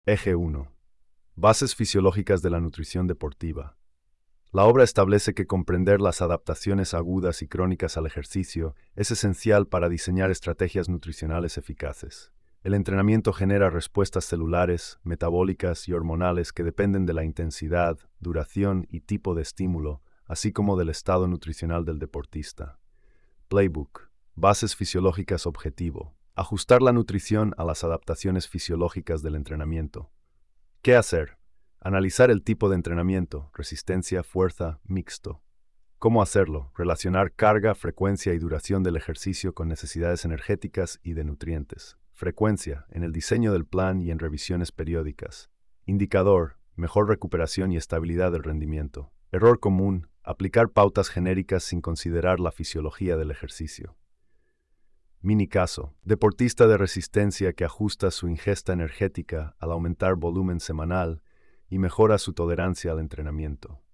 Eje 1. Bases fisiológicas de la nutrición deportiva. La obra establece que comprender las adaptaciones agudas y crónicas al ejercicio es esencial para diseñar estrategias nutricionales eficaces. El entrenamiento genera respuestas celulares, metabólicas y hormonales que dependen de la intensidad, duración y tipo de estímulo, así como del estado nutricional del deportista. Playbook. Bases fisiológicas objetivo. Ajustar la nutrición a las adaptaciones fisiológicas del entrenamiento. ¿Qué hacer? Analizar el tipo de entrenamiento, resistencia, fuerza, mixto. ¿Cómo hacerlo? Relacionar carga, frecuencia y duración del ejercicio con necesidades energéticas y de nutrientes. Frecuencia, en el diseño del plan y en revisiones periódicas. Indicador, mejor recuperación y estabilidad del rendimiento. Error común, aplicar pautas genéricas sin considerar la fisiología del ejercicio. Mini caso, deportista de resistencia que ajusta su ingesta energética al aumentar volumen semanal y mejora su tolerancia al entrenamiento.